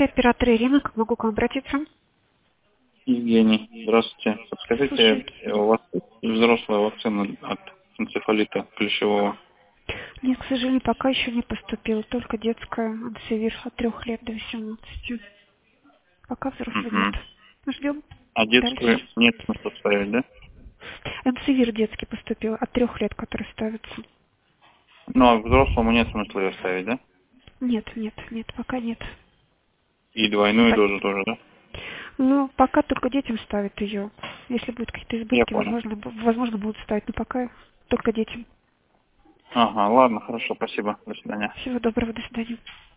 Здравствуйте, оператор Ирина, как могу к вам обратиться? Евгений, здравствуйте. Подскажите, Слушаю. у вас есть взрослая вакцина от энцефалита клещевого? Нет, к сожалению, пока еще не поступила, только детская ансивир от 3 лет до 18. Пока взрослый нет. Угу. Ждем А детскую дальше. нет смысла ставить, да? ансивир детский поступил от 3 лет, который ставится. Ну, а к взрослому нет смысла ее ставить, да? Нет, пока нет. И двойную По- дозу тоже, да? Ну, пока только детям ставят ее. Если будут какие-то Я избытки, понял. возможно будут ставить, но пока только детям. Ага, ладно, хорошо, спасибо. До свидания. Всего доброго, до свидания.